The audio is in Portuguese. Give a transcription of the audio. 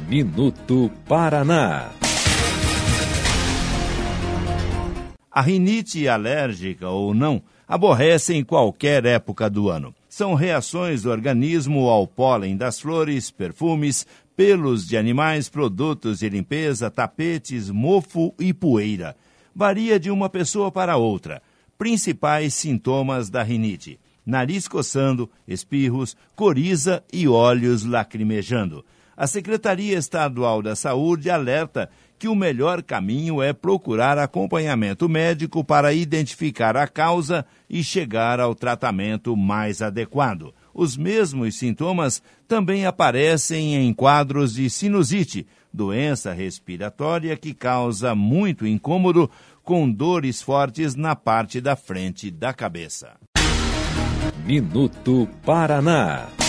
Minuto Paraná. A rinite alérgica ou não aborrece em qualquer época do ano. São reações do organismo ao pólen das flores, perfumes, pelos de animais, produtos de limpeza, tapetes, mofo e poeira. Varia de uma pessoa para outra. Principais sintomas da rinite: nariz coçando, espirros, coriza e olhos lacrimejando. A Secretaria Estadual da Saúde alerta que o melhor caminho é procurar acompanhamento médico para identificar a causa e chegar ao tratamento mais adequado. Os mesmos sintomas também aparecem em quadros de sinusite, doença respiratória que causa muito incômodo, com dores fortes na parte da frente da cabeça. Minuto Paraná.